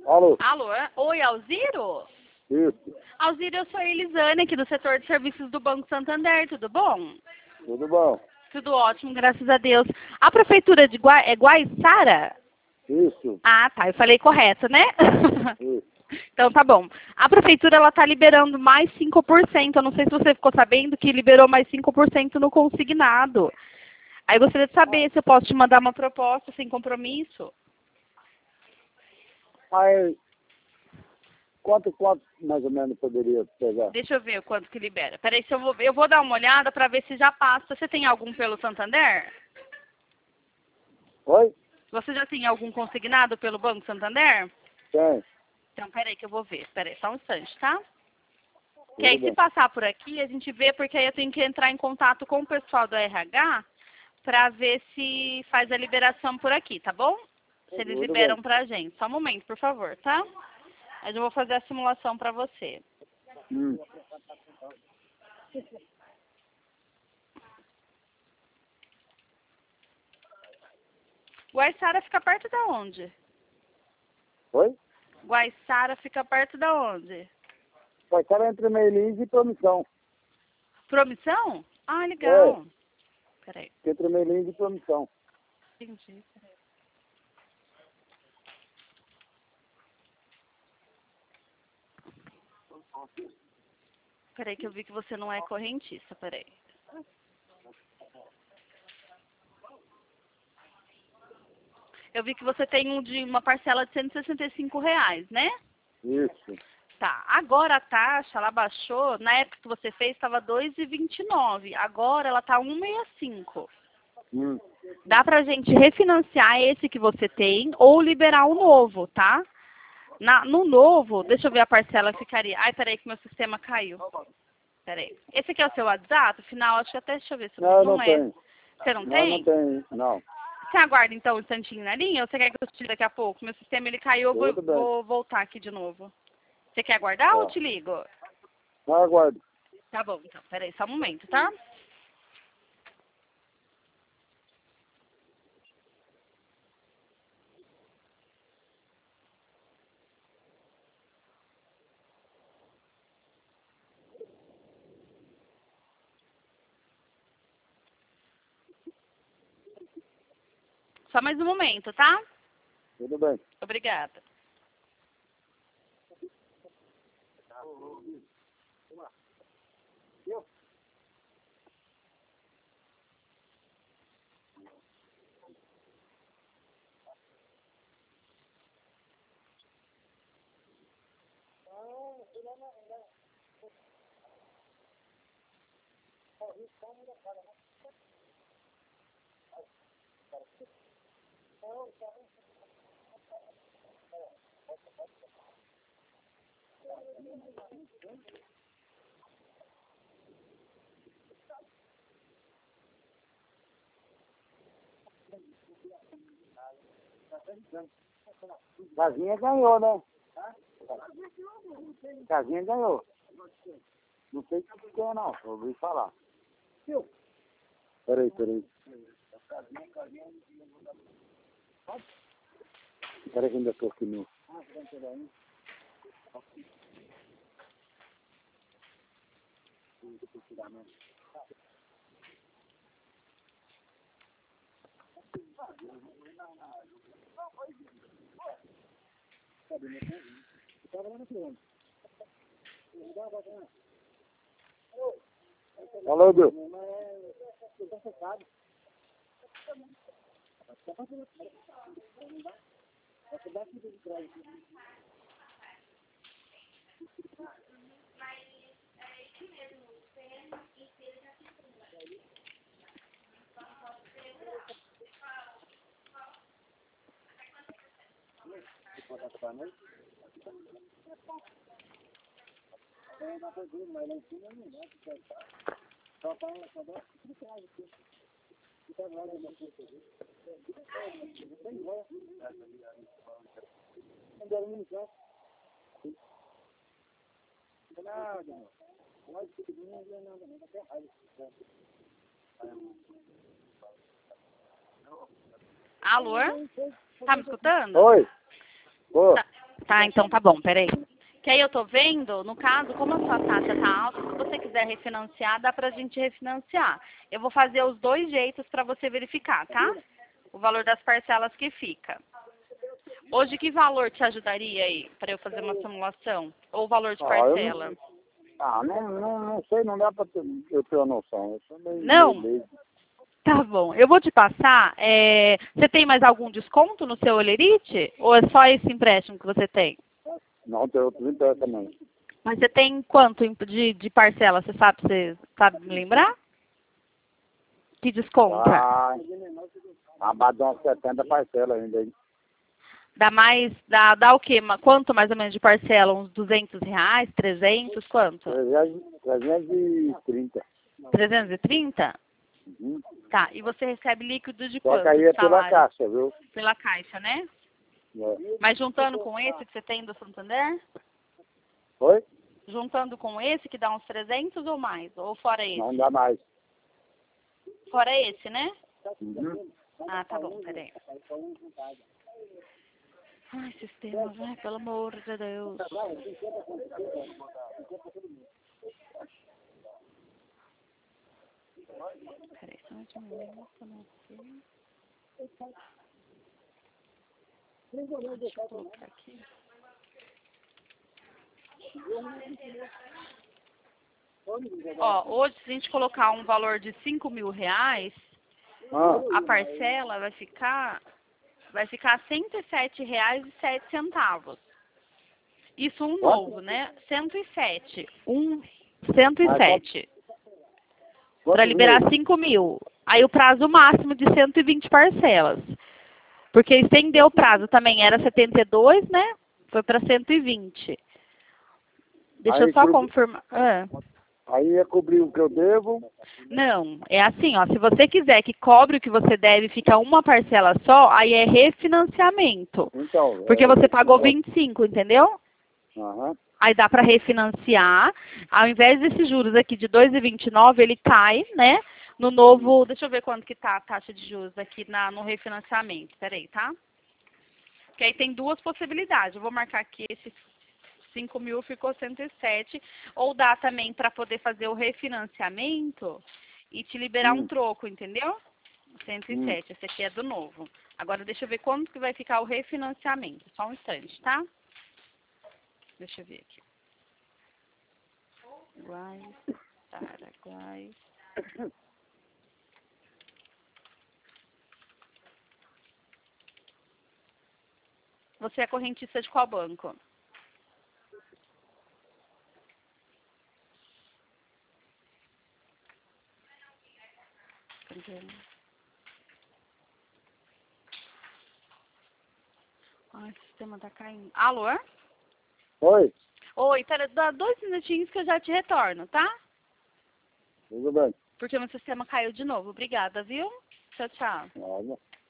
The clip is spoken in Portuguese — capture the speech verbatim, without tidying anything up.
Alô? Alô? Oi, Alziro? Isso. Alziro, eu sou a Elisane, aqui do setor de serviços do Banco Santander, tudo bom? Tudo bom? Tudo ótimo, graças a Deus. A prefeitura de Gua... é Guaiçara? Isso. Ah, tá, eu falei correto, né? Isso. Então tá bom. A prefeitura ela tá liberando mais cinco por cento. Eu não sei se você ficou sabendo que liberou mais cinco por cento no consignado. Aí eu gostaria de saber se eu posso te mandar uma proposta sem compromisso. Mas quanto, quanto mais ou menos poderia pegar? Deixa eu ver o quanto que libera. Peraí, se eu vou, eu vou dar uma olhada para ver se já passa. Você tem algum pelo Santander? Oi? Você já tem algum consignado pelo Banco Santander? Tem. Então, peraí que eu vou ver. Peraí, só um instante, tá? Que Tudo aí, se bem. passar por aqui, a gente vê, porque aí eu tenho que entrar em contato com o pessoal do R H para ver se faz a liberação por aqui, tá bom? Se eles Tudo liberam bem. pra gente. Só um momento, por favor, tá? Aí eu vou fazer a simulação para você. Hum. Guaiçara fica perto da onde? Oi? Guaiçara fica perto da onde? Vai estar entre Meilins e Promissão. Promissão? Ah, É, legal. Peraí, entre Meilins e Promissão. entendi. Peraí. Peraí que eu vi que você não é correntista, peraí. Eu vi que você tem um de uma parcela de cento e sessenta e cinco reais, né? Isso. Tá. Agora a taxa, ela baixou, na época que você fez estava dois e vinte e nove. Agora ela tá um e sessenta e cinco. Hum. Dá pra gente refinanciar esse que você tem ou liberar o novo, tá? Na, no novo, deixa eu ver a parcela que ficaria. Ai, peraí que meu sistema caiu. Peraí. Esse aqui é o seu WhatsApp? Final, acho que até, deixa eu ver se Não, não não é. tem. Você não Não, tem? não tem. Não. Você aguarda então um instantinho na linha ou você quer que eu te ligue daqui a pouco? Meu sistema ele caiu, eu vou, Tudo bem. vou voltar aqui de novo. Você quer aguardar ou eu Tá. te ligo? Não, aguardo. Tá bom, então. Peraí, só um momento, tá? Só mais um momento, tá? Tudo bem. Obrigada. Casinha ganhou, né? Casinha ganhou. Não sei o que é, não. Eu ouvi falar. Peraí, peraí. Peraí que ainda tô aqui no... Alô, Bill. Alô? Tá me escutando? Oi. Ô. Tá. Tá, então tá bom, peraí. Que aí eu tô vendo, no caso, como a sua taxa tá alta, se você quiser refinanciar, dá pra gente refinanciar. Eu vou fazer os dois jeitos pra você verificar, tá? O valor das parcelas que fica. Hoje, que valor te ajudaria aí pra eu fazer uma simulação? Ou o valor de Ah, eu parcela? não, ah, não, não, não sei, não dá pra ter, eu ter uma noção. Eu sou meio, Não? meio leigo. Tá bom. Eu vou te passar. é, Você tem mais algum desconto no seu Olerite? Ou é só esse empréstimo que você tem? Não, tem outros empréstimos também. Mas você tem quanto em- de, de parcela? Você sabe, você sabe me lembrar? Que desconta? Ah, abaixo de umas setenta parcelas ainda, hein? Dá mais, dá, dá o quê? Ma- Quanto mais ou menos de parcela? Uns duzentos reais? trezentos? Quanto? trezentos e trinta. trezentos e trinta? Uhum. Tá. E você recebe líquido de Só quanto? que aí De é pela salário? caixa, viu? Pela caixa, né? É. Mas juntando com esse que você tem do Santander? Oi? Juntando com esse que dá uns trezentos ou mais? Ou fora esse? Não dá mais. Fora esse, né? Uhum. Ah, tá bom, peraí. Ai, sistema, vai, pelo amor de Deus. Peraí, só mais um minuto, não sei. Deixa eu colocar aqui. Ó, hoje, se a gente colocar um valor de cinco mil reais, Ah, a parcela vai ficar, vai ficar cento e sete reais e sete centavos. Isso um novo, né? cento e sete. Um, cento e sete. Para quantos liberar meses? cinco mil. Aí o prazo máximo de cento e vinte parcelas. Porque estendeu o prazo também, era setenta e dois, né? Foi para cento e vinte. Deixa Aí, eu só cobri- confirmar. Ah. aí ia cobrir o que eu devo. Não, é assim, ó. Se você quiser que cobre o que você deve e fica uma parcela só, aí é refinanciamento. Então, Porque é você isso. pagou vinte e cinco, entendeu? Aham. Aí dá para refinanciar. Ao invés desses juros aqui de dois vírgula vinte e nove, ele cai, né? No novo, deixa eu ver quanto que tá a taxa de juros aqui na, no refinanciamento. Peraí, tá? Porque aí tem duas possibilidades. Eu vou marcar aqui esse cinco mil ficou cento e sete. Ou dá também para poder fazer o refinanciamento e te liberar um Hum, troco, entendeu? cento e hum. sete. Esse aqui é do novo. Agora deixa eu ver quanto que vai ficar o refinanciamento. Só um instante, tá? Deixa eu ver aqui. Uruguai, Paraguai. Você é correntista de qual banco? Ai, o sistema tá caindo. Alô? Oi, Oi, pera, dá dois minutinhos que eu já te retorno, tá? tudo bem. Porque meu sistema caiu de novo. Obrigada, viu? Tchau, tchau. Olha.